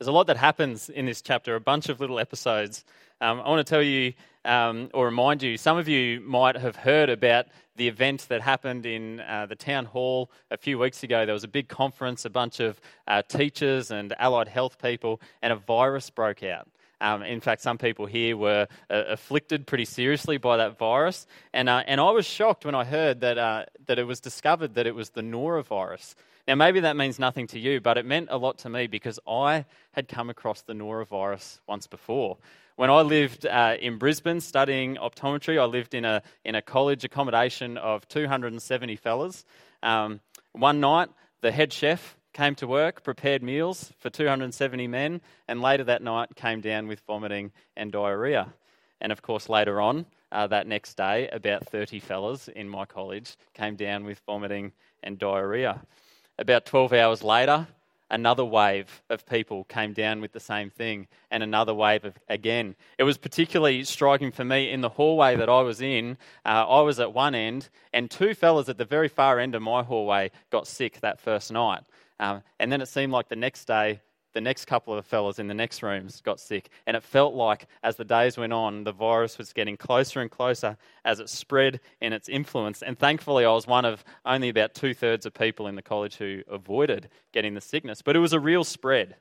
There's a lot that happens in this chapter, a bunch of little episodes. I want to tell you, or remind you, some of you might have heard about the event that happened in the town hall a few weeks ago. There was a big conference, a bunch of teachers and allied health people, and a virus broke out. In fact, some people here were afflicted pretty seriously by that virus, and I was shocked when I heard that it was discovered that it was the norovirus. Now, maybe that means nothing to you, but it meant a lot to me because I had come across the norovirus once before. When I lived in Brisbane studying optometry, I lived in a college accommodation of 270 fellas. One night, the head chef came to work, prepared meals for 270 men, and later that night came down with vomiting and diarrhoea. And of course, later on, that next day, about 30 fellas in my college came down with vomiting and diarrhoea. About 12 hours later, another wave of people came down with the same thing, and another wave again. It was particularly striking for me in the hallway that I was in. I was at one end, and two fellas at the very far end of my hallway got sick that first night. And then it seemed like the next day, the next couple of fellas in the next rooms got sick. And it felt like as the days went on, the virus was getting closer and closer as it spread in its influence. And thankfully, I was one of only about 2/3 of people in the college who avoided getting the sickness. But it was a real spread.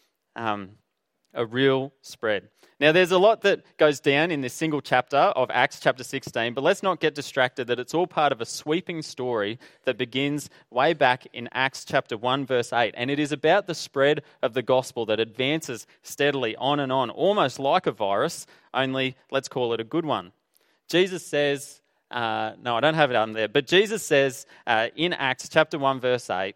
A real spread. Now, there's a lot that goes down in this single chapter of Acts chapter 16, but let's not get distracted that it's all part of a sweeping story that begins way back in Acts chapter 1, verse 8. And it is about the spread of the gospel that advances steadily on and on, almost like a virus, only let's call it a good one. Jesus says, no, I don't have it on there, but Jesus says in Acts chapter 1, verse 8,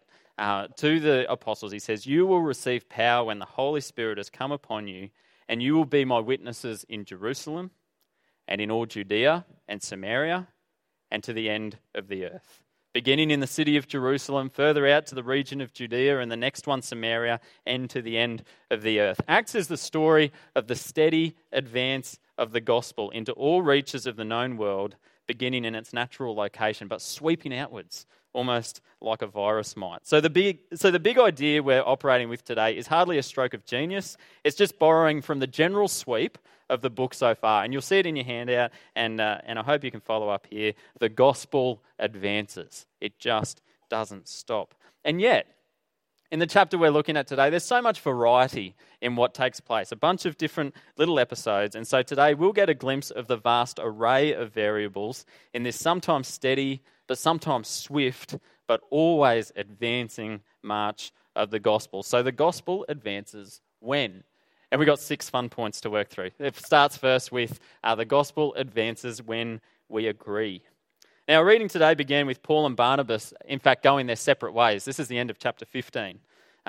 to the apostles, he says, "You will receive power when the Holy Spirit has come upon you, and you will be my witnesses in Jerusalem and in all Judea and Samaria and to the end of the earth." Beginning in the city of Jerusalem, further out to the region of Judea, and the next one Samaria, and to the end of the earth. Acts is the story of the steady advance of the gospel into all reaches of the known world, beginning in its natural location, but sweeping outwards, almost like a virus might. So the big idea we're operating with today is hardly a stroke of genius. It's just borrowing from the general sweep of the book so far. And you'll see it in your handout, and I hope you can follow up here. The gospel advances. It just doesn't stop. And yet, in the chapter we're looking at today, there's so much variety in what takes place, a bunch of different little episodes. And so today we'll get a glimpse of the vast array of variables in this sometimes steady, but sometimes swift, but always advancing march of the gospel. So the gospel advances when? And we've got 6 fun points to work through. It starts first with the gospel advances when we agree. Now, our reading today began with Paul and Barnabas, in fact, going their separate ways. This is the end of chapter 15.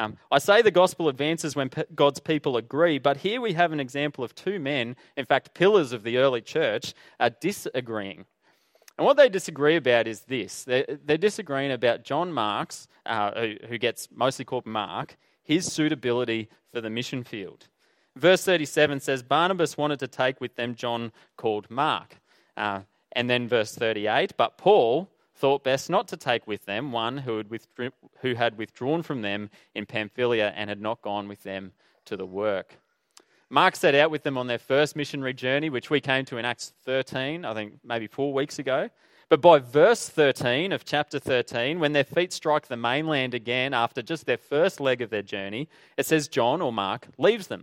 I say the gospel advances when God's people agree, but here we have an example of two men, in fact, pillars of the early church, disagreeing. And what they disagree about is this. They're disagreeing about John Mark's, who gets mostly called Mark, his suitability for the mission field. Verse 37 says, Barnabas wanted to take with them John called Mark. And then verse 38, but Paul thought best not to take with them one who had withdrawn from them in Pamphylia and had not gone with them to the work. Mark set out with them on their first missionary journey, which we came to in Acts 13, I think maybe 4 weeks ago. But by verse 13 of chapter 13, when their feet strike the mainland again after just their first leg of their journey, it says John or Mark leaves them.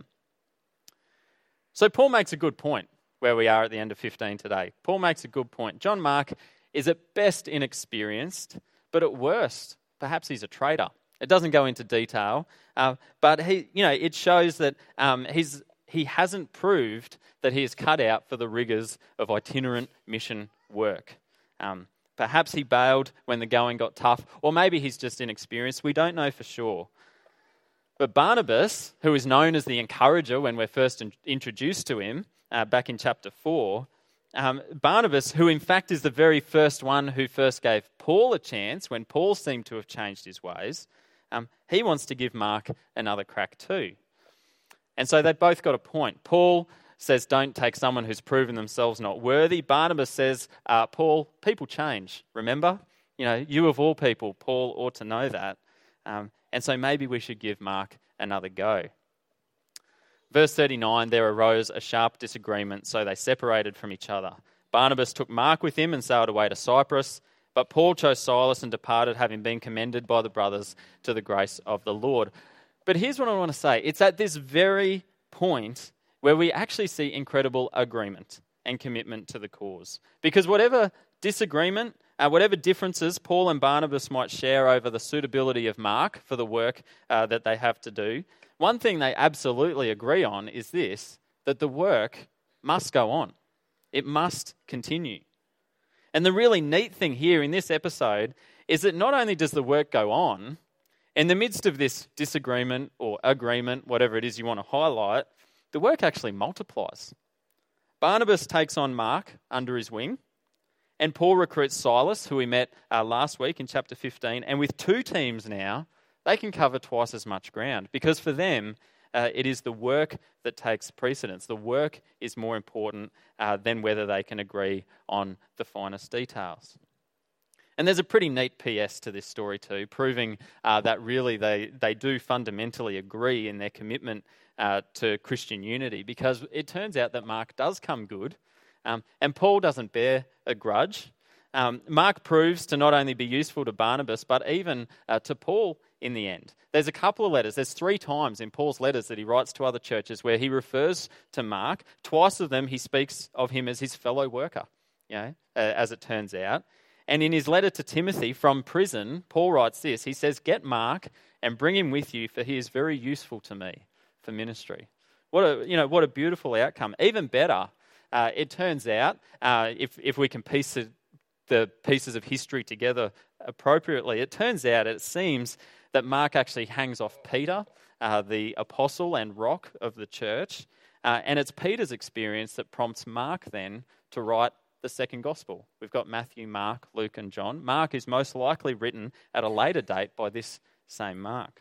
So Paul makes a good point where we are at the end of 15 today. Paul makes a good point. John Mark is at best inexperienced, but at worst, perhaps he's a traitor. It doesn't go into detail, but it shows that he hasn't proved that he is cut out for the rigours of itinerant mission work. Perhaps he bailed when the going got tough, or maybe he's just inexperienced. We don't know for sure. But Barnabas, who is known as the encourager when we're first introduced to him back in chapter 4, Barnabas, who in fact is the very first one who first gave Paul a chance when Paul seemed to have changed his ways, he wants to give Mark another crack too. And so they've both got a point. Paul says, don't take someone who's proven themselves not worthy. Barnabas says, Paul, people change, remember? You of all people, Paul ought to know that. And so maybe we should give Mark another go. Verse 39, there arose a sharp disagreement, so they separated from each other. Barnabas took Mark with him and sailed away to Cyprus, but Paul chose Silas and departed, having been commended by the brothers to the grace of the Lord. But here's what I want to say. It's at this very point where we actually see incredible agreement and commitment to the cause. Because whatever disagreement, whatever differences Paul and Barnabas might share over the suitability of Mark for the work that they have to do, one thing they absolutely agree on is this, that the work must go on. It must continue. And the really neat thing here in this episode is that not only does the work go on, in the midst of this disagreement or agreement, whatever it is you want to highlight, the work actually multiplies. Barnabas takes on Mark under his wing, and Paul recruits Silas, who we met last week in chapter 15, and with two teams now, they can cover twice as much ground, because for them, it is the work that takes precedence. The work is more important than whether they can agree on the finest details. And there's a pretty neat PS to this story too, proving that really they do fundamentally agree in their commitment to Christian unity, because it turns out that Mark does come good, and Paul doesn't bear a grudge. Mark proves to not only be useful to Barnabas, but even to Paul in the end. There's a couple of letters. There's 3 times in Paul's letters that he writes to other churches where he refers to Mark. Twice of them he speaks of him as his fellow worker, as it turns out. And in his letter to Timothy from prison, Paul writes this. He says, "Get Mark and bring him with you, for he is very useful to me for ministry." What a beautiful outcome. Even better, it turns out, if we can piece the pieces of history together appropriately, it seems that Mark actually hangs off Peter, the apostle and rock of the church, and it's Peter's experience that prompts Mark then to write the second gospel. We've got Matthew, Mark, Luke and John. Mark is most likely written at a later date by this same Mark.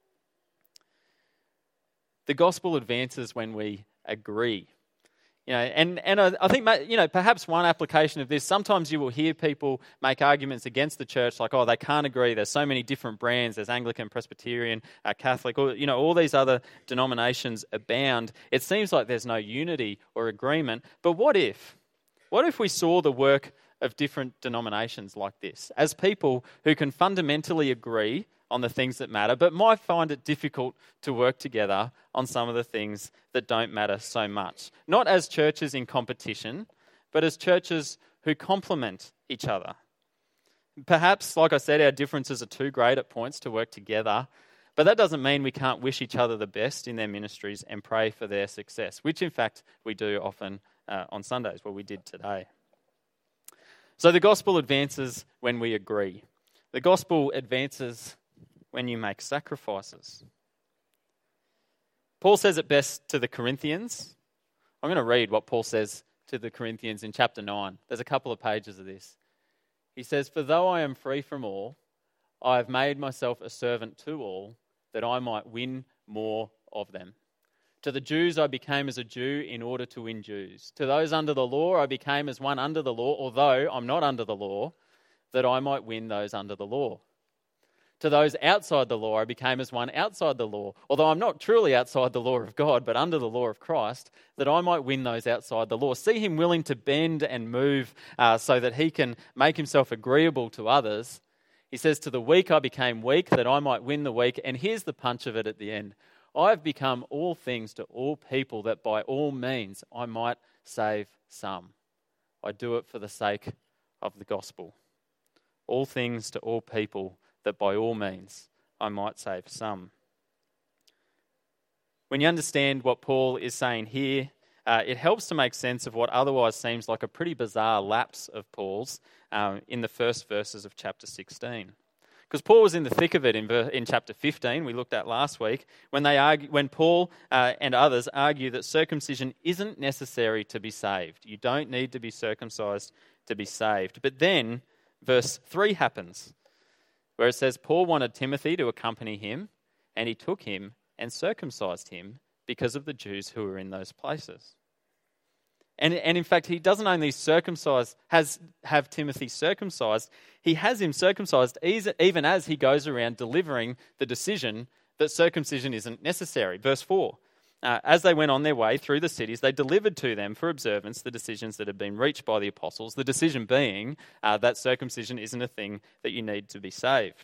The gospel advances when we agree. And I think, perhaps one application of this, sometimes you will hear people make arguments against the church like, they can't agree. There's so many different brands. There's Anglican, Presbyterian, Catholic, all these other denominations abound. It seems like there's no unity or agreement. But what if we saw the work of different denominations like this as people who can fundamentally agree on the things that matter, but might find it difficult to work together on some of the things that don't matter so much? Not as churches in competition, but as churches who complement each other. Perhaps, like I said, our differences are too great at points to work together, but that doesn't mean we can't wish each other the best in their ministries and pray for their success, which in fact we do often on Sundays, what we did today. So the gospel advances when we agree. The gospel advances when you make sacrifices. Paul says it best to the Corinthians. I'm going to read what Paul says to the Corinthians in chapter 9. There's a couple of pages of this. He says, "For though I am free from all, I have made myself a servant to all, that I might win more of them. To the Jews I became as a Jew in order to win Jews. To those under the law I became as one under the law, although I'm not under the law, that I might win those under the law. To those outside the law I became as one outside the law, although I'm not truly outside the law of God, but under the law of Christ, that I might win those outside the law." See him willing to bend and move so that he can make himself agreeable to others. He says, "To the weak I became weak, that I might win the weak." And here's the punch of it at the end. "I've become all things to all people, that by all means I might save some. I do it for the sake of the gospel." All things to all people, that by all means I might save some. When you understand what Paul is saying here, it helps to make sense of what otherwise seems like a pretty bizarre lapse of Paul's in the first verses of chapter 16. Because Paul was in the thick of it in chapter 15, we looked at last week, when Paul and others argue that circumcision isn't necessary to be saved. You don't need to be circumcised to be saved. But then verse 3 happens, where it says Paul wanted Timothy to accompany him, and he took him and circumcised him because of the Jews who were in those places. And in fact, he doesn't only have Timothy circumcised, he has him circumcised even as he goes around delivering the decision that circumcision isn't necessary. Verse 4, As they went on their way through the cities, they delivered to them for observance the decisions that had been reached by the apostles, the decision being that circumcision isn't a thing that you need to be saved.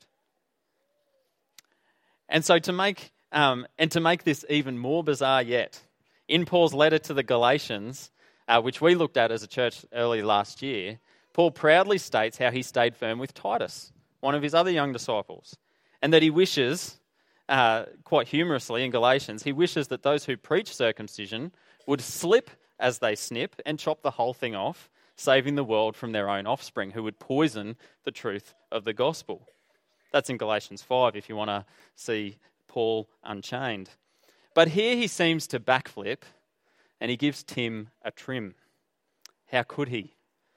And so to make this even more bizarre yet, in Paul's letter to the Galatians, which we looked at as a church early last year, Paul proudly states how he stayed firm with Titus, one of his other young disciples, and that he wishes, quite humorously in Galatians, he wishes that those who preach circumcision would slip as they snip and chop the whole thing off, saving the world from their own offspring, who would poison the truth of the gospel. That's in Galatians 5 if you want to see Paul unchained. But here he seems to backflip and he gives Tim a trim. How could he?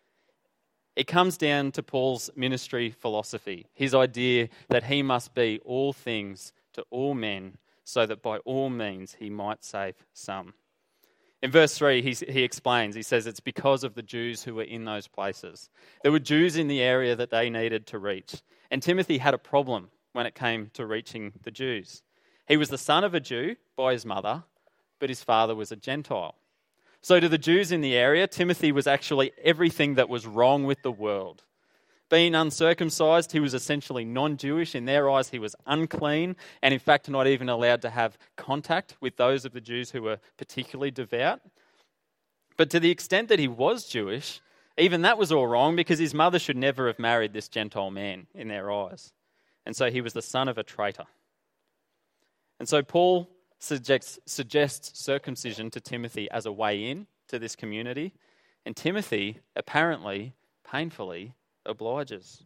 It comes down to Paul's ministry philosophy, his idea that he must be all things to all men so that by all means he might save some. In verse 3, he explains, he says it's because of the Jews who were in those places. There were Jews in the area that they needed to reach. And Timothy had a problem when it came to reaching the Jews. He was the son of a Jew by his mother, but his father was a Gentile. So to the Jews in the area, Timothy was actually everything that was wrong with the world. Being uncircumcised, he was essentially non-Jewish. In their eyes, he was unclean and in fact not even allowed to have contact with those of the Jews who were particularly devout. But to the extent that he was Jewish, even that was all wrong because his mother should never have married this Gentile man in their eyes. And so he was the son of a traitor. And so Paul suggests circumcision to Timothy as a way in to this community. And Timothy, apparently, painfully, obliges.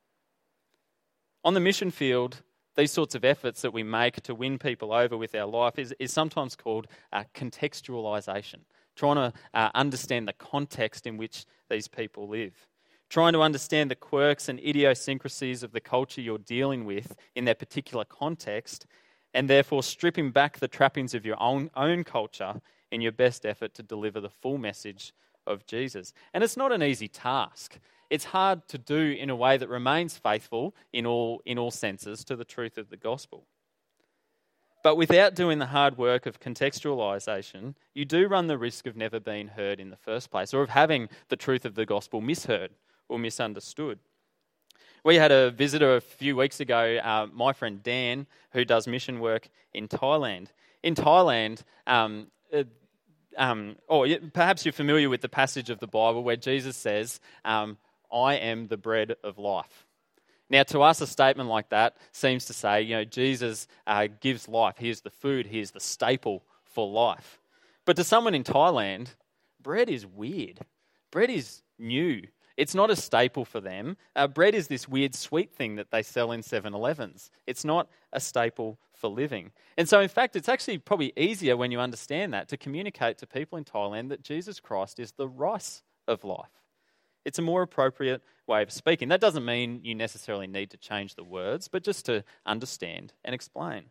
On the mission field, these sorts of efforts that we make to win people over with our life is sometimes called contextualization, trying to understand the context in which these people live, trying to understand the quirks and idiosyncrasies of the culture you're dealing with in their particular context, and therefore stripping back the trappings of your own culture in your best effort to deliver the full message of Jesus. And it's not an easy task. It's hard to do in a way that remains faithful in all senses to the truth of the gospel. But without doing the hard work of contextualization, you do run the risk of never being heard in the first place, or of having the truth of the gospel misheard or misunderstood. We had a visitor a few weeks ago, my friend Dan, who does mission work in Thailand. In Thailand, perhaps you're familiar with the passage of the Bible where Jesus says, I am the bread of life. Now, to us, a statement like that seems to say, Jesus gives life. He is the food. He is the staple for life. But to someone in Thailand, bread is weird. Bread is new. It's not a staple for them. Bread is this weird sweet thing that they sell in 7-Elevens. It's not a staple for living. And so, in fact, it's actually probably easier when you understand that to communicate to people in Thailand that Jesus Christ is the rice of life. It's a more appropriate way of speaking. That doesn't mean you necessarily need to change the words, but just to understand and explain.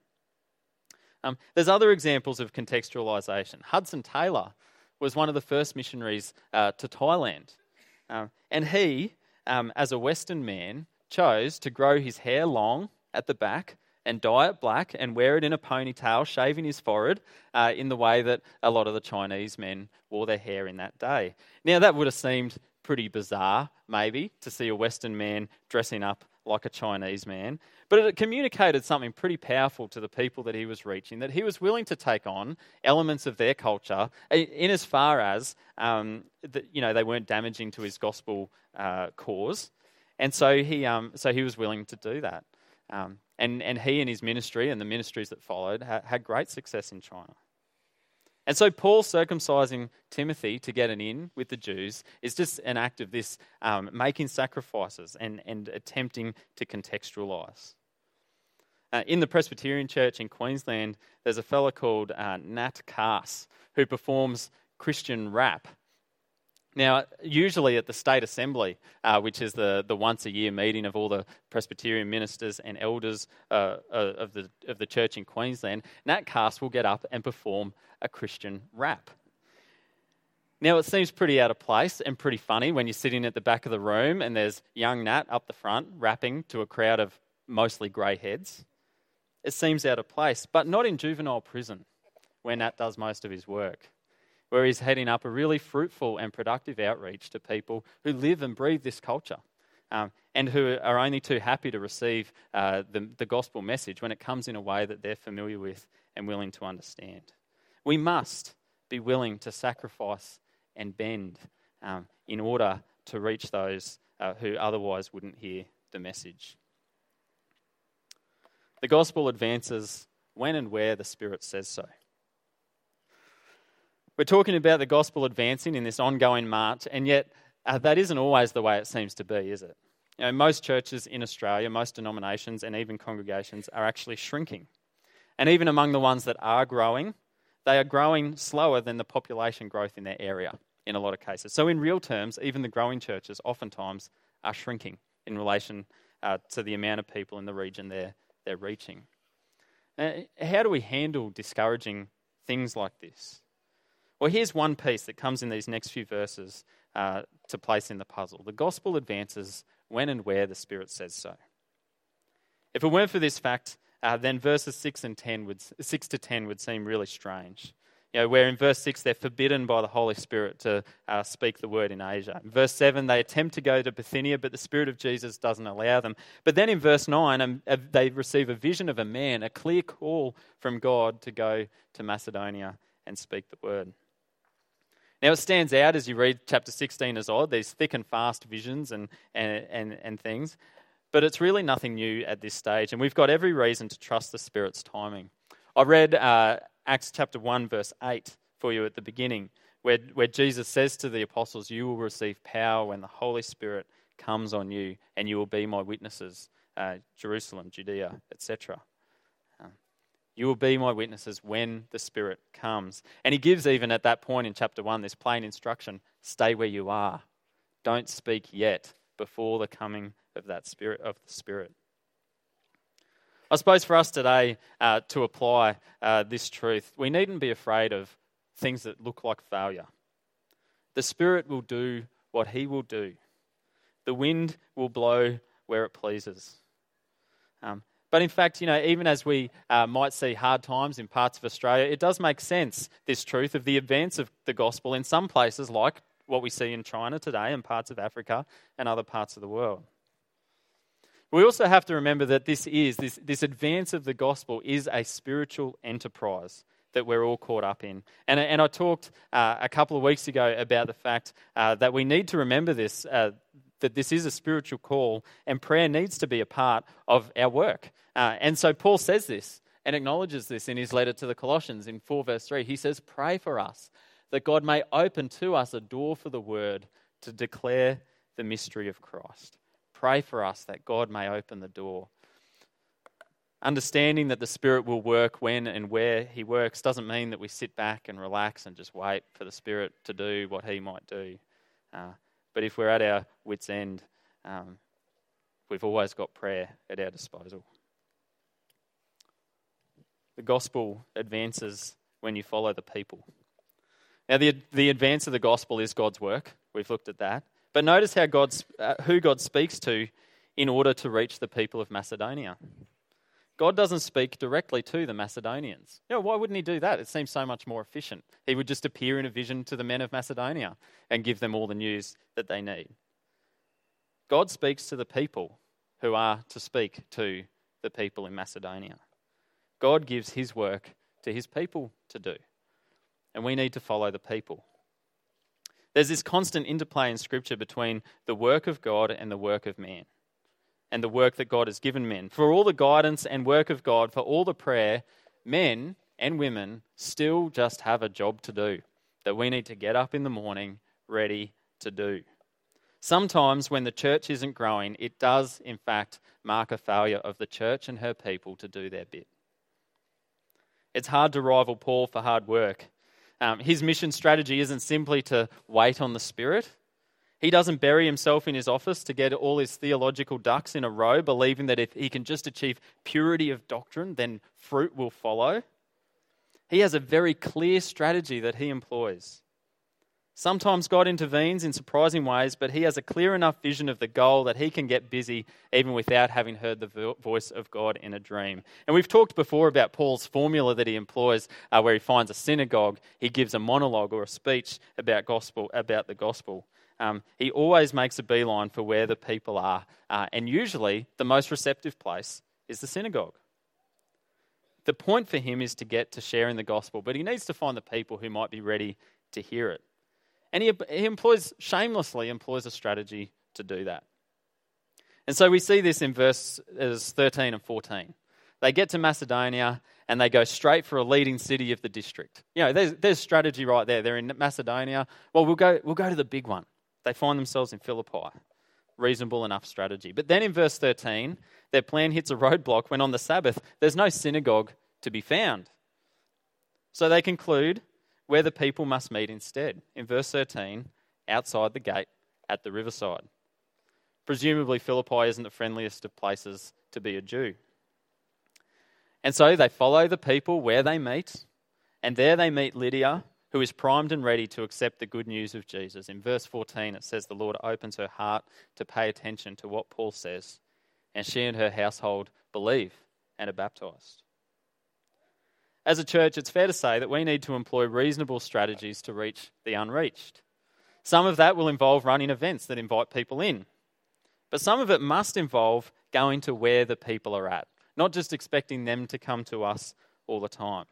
There's other examples of contextualization. Hudson Taylor was one of the first missionaries to Thailand. And he, as a Western man, chose to grow his hair long at the back and dye it black and wear it in a ponytail, shaving his forehead in the way that a lot of the Chinese men wore their hair in that day. Now, that would have seemed pretty bizarre, maybe, to see a Western man dressing up like a Chinese man. But it communicated something pretty powerful to the people that he was reaching, that he was willing to take on elements of their culture in as far as they weren't damaging to his gospel cause. And so he was willing to do that. And he and his ministry and the ministries that followed had great success in China. And so Paul circumcising Timothy to get an in with the Jews is just an act of this making sacrifices and attempting to contextualise. In the Presbyterian Church in Queensland, there's a fellow called Nat Cass who performs Christian rap. Now, usually at the State Assembly, which is the once-a-year meeting of all the Presbyterian ministers and elders of the church in Queensland, Nat Cass will get up and perform a Christian rap. Now, it seems pretty out of place and pretty funny when you're sitting at the back of the room and there's young Nat up the front rapping to a crowd of mostly grey heads. It seems out of place, but not in juvenile prison, where Nat does most of his work, where he's heading up a really fruitful and productive outreach to people who live and breathe this culture, and who are only too happy to receive the gospel message when it comes in a way that they're familiar with and willing to understand. We must be willing to sacrifice and bend in order to reach those who otherwise wouldn't hear the message. The gospel advances when and where the Spirit says so. We're talking about the gospel advancing in this ongoing march, and yet that isn't always the way it seems to be, is it? You know, most churches in Australia, most denominations and even congregations are actually shrinking. And even among the ones that are growing, they are growing slower than the population growth in their area in a lot of cases. So in real terms, even the growing churches oftentimes are shrinking in relation to the amount of people in the region they're reaching. How do we handle discouraging things like this? Well, here's one piece that comes in these next few verses to place in the puzzle. The gospel advances when and where the Spirit says so. If it weren't for this fact, then verses 6 to 10 would seem really strange. You know, where in verse 6 they're forbidden by the Holy Spirit to speak the word in Asia. In verse 7 they attempt to go to Bithynia, but the Spirit of Jesus doesn't allow them. But then in verse 9 they receive a vision of a man, a clear call from God to go to Macedonia and speak the word. Now it stands out as you read chapter 16 as odd, these thick and fast visions and things. But it's really nothing new at this stage, and we've got every reason to trust the Spirit's timing. I read Acts chapter 1 verse 8 for you at the beginning, where Jesus says to the apostles, "You will receive power when the Holy Spirit comes on you, and you will be my witnesses, Jerusalem, Judea, etc." You will be my witnesses when the Spirit comes. And he gives even at that point in chapter 1 this plain instruction, stay where you are. Don't speak yet before the coming of the Spirit. I suppose for us today to apply this truth, we needn't be afraid of things that look like failure. The Spirit will do what he will do. The wind will blow where it pleases. But in fact, you know, even as we might see hard times in parts of Australia, it does make sense, this truth of the advance of the gospel in some places like what we see in China today and parts of Africa and other parts of the world. We also have to remember that this advance of the gospel is a spiritual enterprise that we're all caught up in. And I talked a couple of weeks ago about the fact that we need to remember this, that this is a spiritual call and prayer needs to be a part of our work. And so Paul says this and acknowledges this in his letter to the Colossians in 4 verse 3. He says, pray for us that God may open to us a door for the word to declare the mystery of Christ. Pray for us that God may open the door. Understanding that the Spirit will work when and where he works doesn't mean that we sit back and relax and just wait for the Spirit to do what he might do. But if we're at our wits' end, we've always got prayer at our disposal. The gospel advances when you follow the people. Now, the advance of the gospel is God's work. We've looked at that. But notice how who God speaks to in order to reach the people of Macedonia. God doesn't speak directly to the Macedonians. You know, why wouldn't he do that? It seems so much more efficient. He would just appear in a vision to the men of Macedonia and give them all the news that they need. God speaks to the people who are to speak to the people in Macedonia. God gives his work to his people to do. And we need to follow the people. There's this constant interplay in Scripture between the work of God and the work of man, and the work that God has given men. For all the guidance and work of God, for all the prayer, men and women still just have a job to do that we need to get up in the morning ready to do. Sometimes when the church isn't growing, it does in fact mark a failure of the church and her people to do their bit. It's hard to rival Paul for hard work. His mission strategy isn't simply to wait on the Spirit. He doesn't bury himself in his office to get all his theological ducks in a row, believing that if he can just achieve purity of doctrine, then fruit will follow. He has a very clear strategy that he employs. Sometimes God intervenes in surprising ways, but he has a clear enough vision of the goal that he can get busy even without having heard the voice of God in a dream. And we've talked before about Paul's formula that he employs, where he finds a synagogue, he gives a monologue or a speech about the gospel. He always makes a beeline for where the people are, and usually the most receptive place is the synagogue. The point for him is to get to sharing the gospel, but he needs to find the people who might be ready to hear it. And he shamelessly employs a strategy to do that. And so we see this in verses 13 and 14. They get to Macedonia and they go straight for a leading city of the district. You know, there's strategy right there. They're in Macedonia. Well, we'll go to the big one. They find themselves in Philippi. Reasonable enough strategy. But then in verse 13, their plan hits a roadblock when on the Sabbath there's no synagogue to be found. So they conclude where the people must meet instead. In verse 13, outside the gate at the riverside. Presumably Philippi isn't the friendliest of places to be a Jew. And so they follow the people where they meet, and there they meet Lydia, who is primed and ready to accept the good news of Jesus. In verse 14 it says the Lord opens her heart to pay attention to what Paul says, and she and her household believe and are baptized. As a church, it's fair to say that we need to employ reasonable strategies to reach the unreached. Some of that will involve running events that invite people in. But some of it must involve going to where the people are at, not just expecting them to come to us all the time.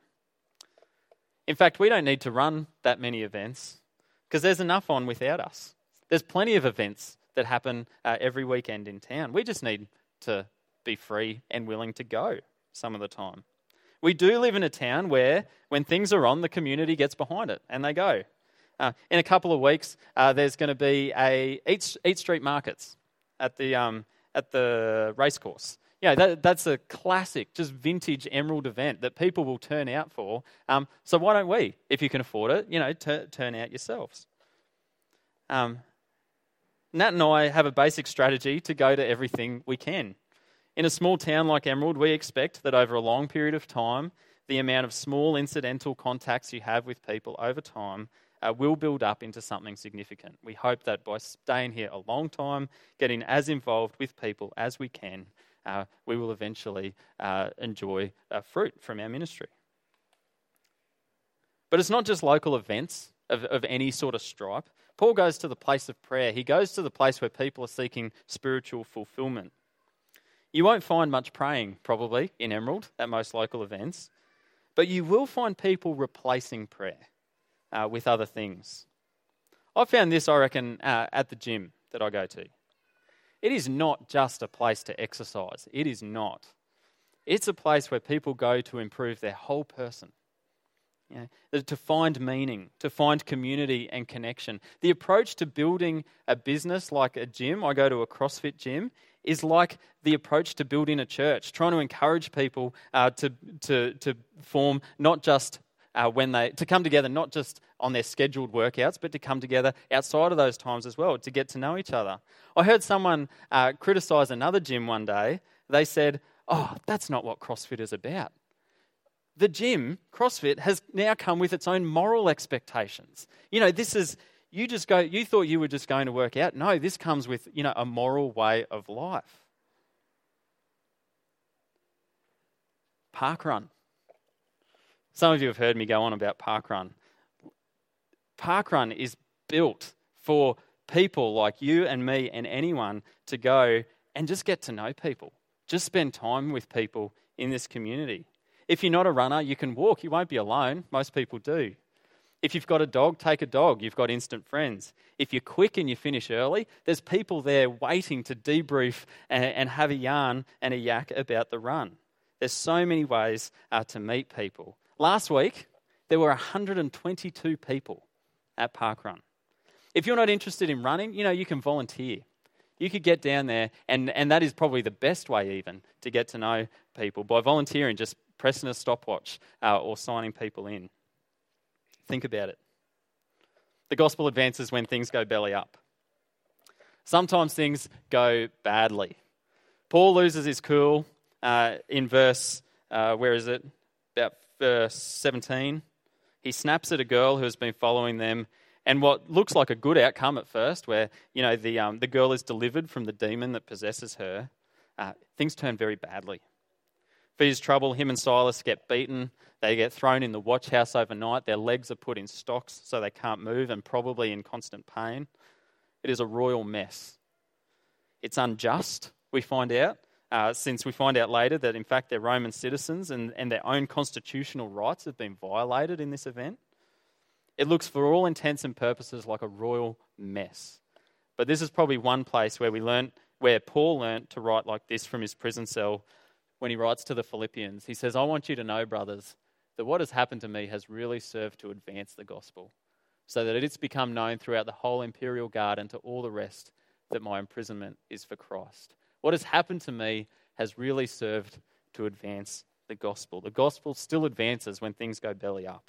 In fact, we don't need to run that many events because there's enough on without us. There's plenty of events that happen every weekend in town. We just need to be free and willing to go some of the time. We do live in a town where, when things are on, the community gets behind it and they go. In a couple of weeks, there's going to be Eat Street Markets at the racecourse. Yeah, that's a classic, just vintage Emerald event that people will turn out for. So why don't we, if you can afford it, turn out yourselves? Nat and I have a basic strategy to go to everything we can. In a small town like Emerald, we expect that over a long period of time, the amount of small incidental contacts you have with people over time will build up into something significant. We hope that by staying here a long time, getting as involved with people as we can, we will eventually enjoy fruit from our ministry. But it's not just local events of any sort of stripe. Paul goes to the place of prayer. He goes to the place where people are seeking spiritual fulfillment. You won't find much praying, probably, in Emerald at most local events, but you will find people replacing prayer with other things. I found this, I reckon, at the gym that I go to. It is not just a place to exercise. It is not. It's a place where people go to improve their whole person. To find meaning, to find community and connection. The approach to building a business like a gym, I go to a CrossFit gym, is like the approach to building a church, trying to encourage people to form not just to come together, not just on their scheduled workouts, but to come together outside of those times as well, to get to know each other. I heard someone criticise another gym one day. They said, "Oh, that's not what CrossFit is about." The gym, CrossFit, has now come with its own moral expectations. This is, you thought you were just going to work out. No, this comes with, a moral way of life. Parkrun. Some of you have heard me go on about Parkrun. Parkrun is built for people like you and me and anyone to go and just get to know people. Just spend time with people in this community. If you're not a runner, you can walk. You won't be alone. Most people do. If you've got a dog, take a dog. You've got instant friends. If you're quick and you finish early, there's people there waiting to debrief and have a yarn and a yak about the run. There's so many ways to meet people. Last week, there were 122 people at Parkrun. If you're not interested in running, you can volunteer. You could get down there, and that is probably the best way even to get to know people, by volunteering, just pressing a stopwatch or signing people in. Think about it. The gospel advances when things go belly up. Sometimes things go badly. Paul loses his cool in verse, about verse 17. He snaps at a girl who has been following them, And what looks like a good outcome at first, where the girl is delivered from the demon that possesses her, things turn very badly. For his trouble, him and Silas get beaten. They get thrown in the watch house overnight. Their legs are put in stocks so they can't move and probably in constant pain. It is a royal mess. It's unjust, we find out, since we find out later that in fact they're Roman citizens and their own constitutional rights have been violated in this event. It looks for all intents and purposes like a royal mess. But this is probably one place where Paul learnt to write like this from his prison cell when he writes to the Philippians. He says, "I want you to know, brothers, that what has happened to me has really served to advance the gospel, so that it's become known throughout the whole imperial guard and to all the rest that my imprisonment is for Christ." What has happened to me has really served to advance the gospel. The gospel still advances when things go belly up.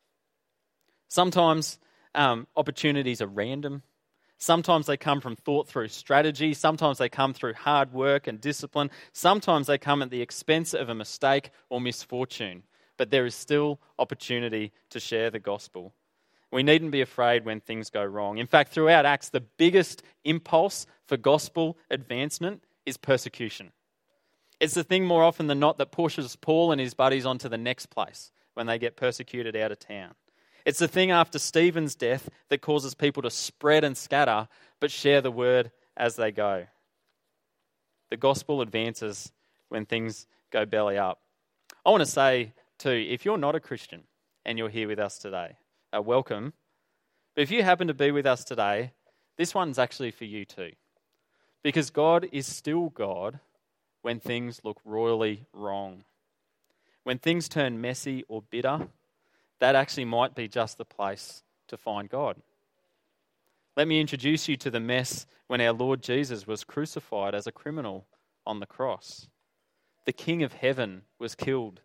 Sometimes opportunities are random. Sometimes they come from thought through strategy. Sometimes they come through hard work and discipline. Sometimes they come at the expense of a mistake or misfortune. But there is still opportunity to share the gospel. We needn't be afraid when things go wrong. In fact, throughout Acts, the biggest impulse for gospel advancement is persecution. It's the thing more often than not that pushes Paul and his buddies onto the next place when they get persecuted out of town. It's the thing after Stephen's death that causes people to spread and scatter, but share the word as they go. The gospel advances when things go belly up. I want to say too, if you're not a Christian and you're here with us today, welcome. But if you happen to be with us today, this one's actually for you too. Because God is still God when things look royally wrong. When things turn messy or bitter, that actually might be just the place to find God. Let me introduce you to the mess when our Lord Jesus was crucified as a criminal on the cross. The King of Heaven was killed.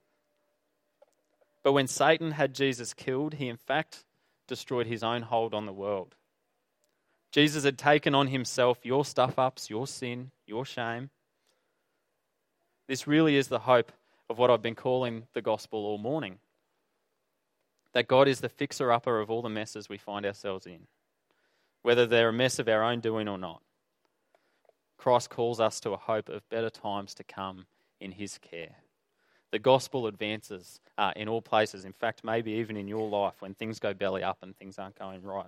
But when Satan had Jesus killed, he in fact destroyed his own hold on the world. Jesus had taken on himself your stuff-ups, your sin, your shame. This really is the hope of what I've been calling the gospel all morning. That God is the fixer-upper of all the messes we find ourselves in, whether they're a mess of our own doing or not. Christ calls us to a hope of better times to come in his care. The gospel advances in all places, in fact, maybe even in your life when things go belly up and things aren't going right.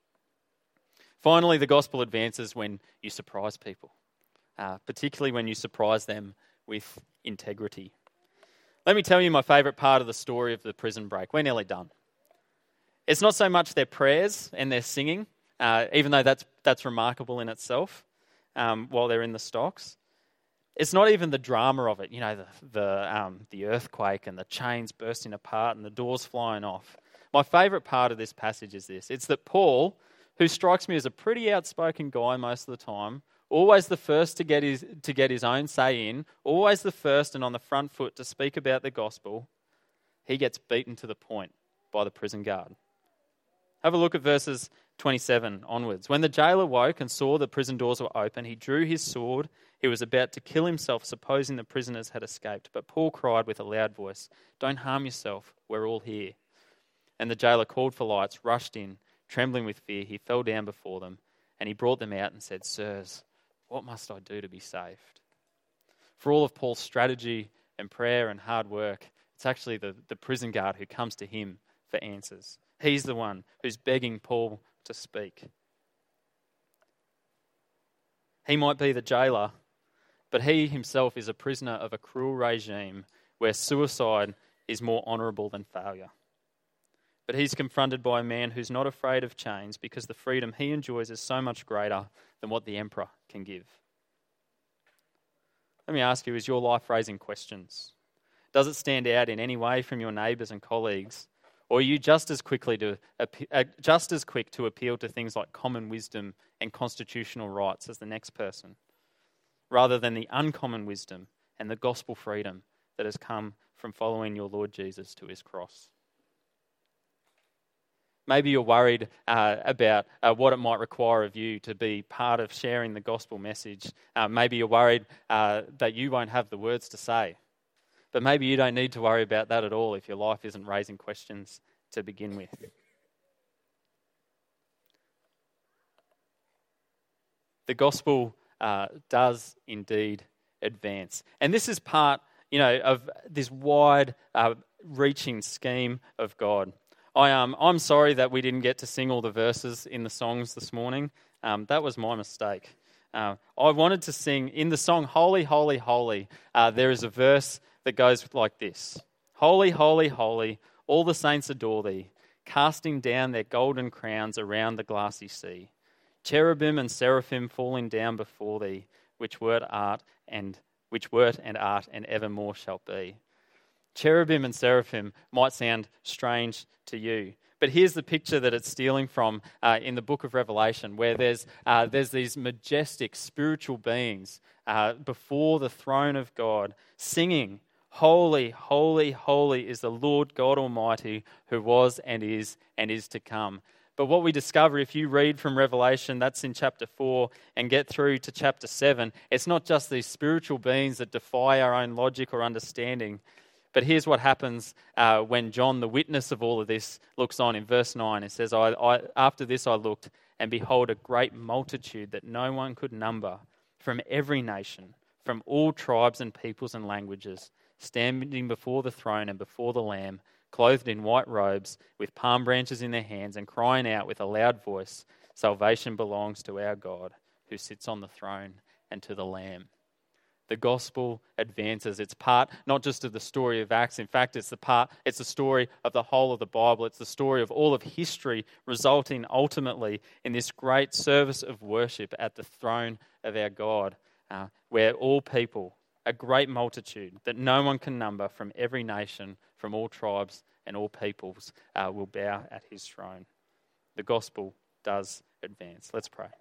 Finally, the gospel advances when you surprise people, particularly when you surprise them with integrity. Let me tell you my favourite part of the story of the prison break. We're nearly done. It's not so much their prayers and their singing, even though that's remarkable in itself while they're in the stocks. It's not even the drama of it, the earthquake and the chains bursting apart and the doors flying off. My favourite part of this passage is this. It's that Paul, who strikes me as a pretty outspoken guy most of the time, always the first to get his own say in, always the first and on the front foot to speak about the gospel, he gets beaten to the point by the prison guard. Have a look at verses 27 onwards. When the jailer woke and saw the prison doors were open, he drew his sword. He was about to kill himself, supposing the prisoners had escaped. But Paul cried with a loud voice, "Don't harm yourself, we're all here." And the jailer called for lights, rushed in, trembling with fear. He fell down before them, and he brought them out and said, "Sirs, what must I do to be saved?" For all of Paul's strategy and prayer and hard work, it's actually the prison guard who comes to him for answers. He's the one who's begging Paul to speak. He might be the jailer, but he himself is a prisoner of a cruel regime where suicide is more honourable than failure. But he's confronted by a man who's not afraid of chains because the freedom he enjoys is so much greater than what the emperor can give. Let me ask you, is your life raising questions? Does it stand out in any way from your neighbours and colleagues? Or are you just as quick to appeal to things like common wisdom and constitutional rights as the next person, rather than the uncommon wisdom and the gospel freedom that has come from following your Lord Jesus to his cross? Maybe you're worried about what it might require of you to be part of sharing the gospel message. Maybe you're worried that you won't have the words to say. But maybe you don't need to worry about that at all if your life isn't raising questions to begin with. The gospel does indeed advance. And this is part, of this wide reaching scheme of God. I'm sorry that we didn't get to sing all the verses in the songs this morning. That was my mistake. I wanted to sing in the song Holy, Holy, Holy. There is a verse that goes like this. Holy, holy, holy, all the saints adore thee, casting down their golden crowns around the glassy sea. Cherubim and seraphim falling down before thee, which wert and art and evermore shall be. Cherubim and seraphim might sound strange to you, but here's the picture that it's stealing from in the book of Revelation, where there's these majestic spiritual beings before the throne of God, singing, "Holy, holy, holy is the Lord God Almighty, who was and is to come." But what we discover, if you read from Revelation, that's in chapter 4, and get through to chapter 7, it's not just these spiritual beings that defy our own logic or understanding. But here's what happens when John, the witness of all of this, looks on in verse 9. It says, after this I looked, and behold, a great multitude that no one could number, from every nation, from all tribes and peoples and languages, standing before the throne and before the Lamb, clothed in white robes, with palm branches in their hands, and crying out with a loud voice, "Salvation belongs to our God, who sits on the throne, and to the Lamb." The gospel advances. It's part not just of the story of Acts. In fact, it's the story of the whole of the Bible. It's the story of all of history, resulting ultimately in this great service of worship at the throne of our God, where all people, a great multitude that no one can number, from every nation, from all tribes and all peoples, will bow at his throne. The gospel does advance. Let's pray.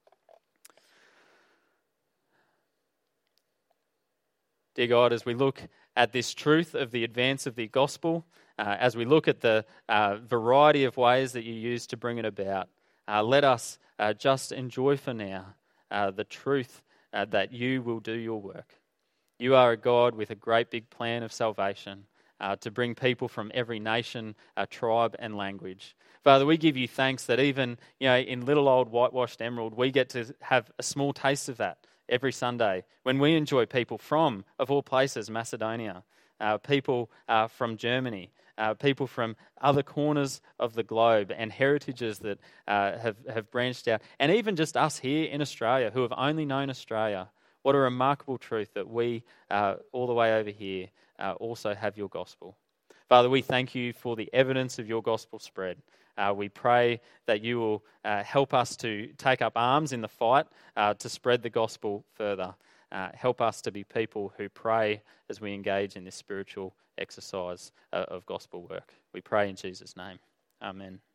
Dear God, as we look at this truth of the advance of the gospel, as we look at the variety of ways that you use to bring it about, let us just enjoy for now the truth that you will do your work. You are a God with a great big plan of salvation to bring people from every nation, tribe and language. Father, we give you thanks that even in little old whitewashed Emerald, we get to have a small taste of that every Sunday when we enjoy people from, of all places, Macedonia, people from Germany, people from other corners of the globe, and heritages that have branched out, and even just us here in Australia who have only known Australia. What a remarkable truth that we, all the way over here, also have your gospel. Father, we thank you for the evidence of your gospel spread. We pray that you will help us to take up arms in the fight to spread the gospel further. Help us to be people who pray as we engage in this spiritual exercise of gospel work. We pray in Jesus' name. Amen.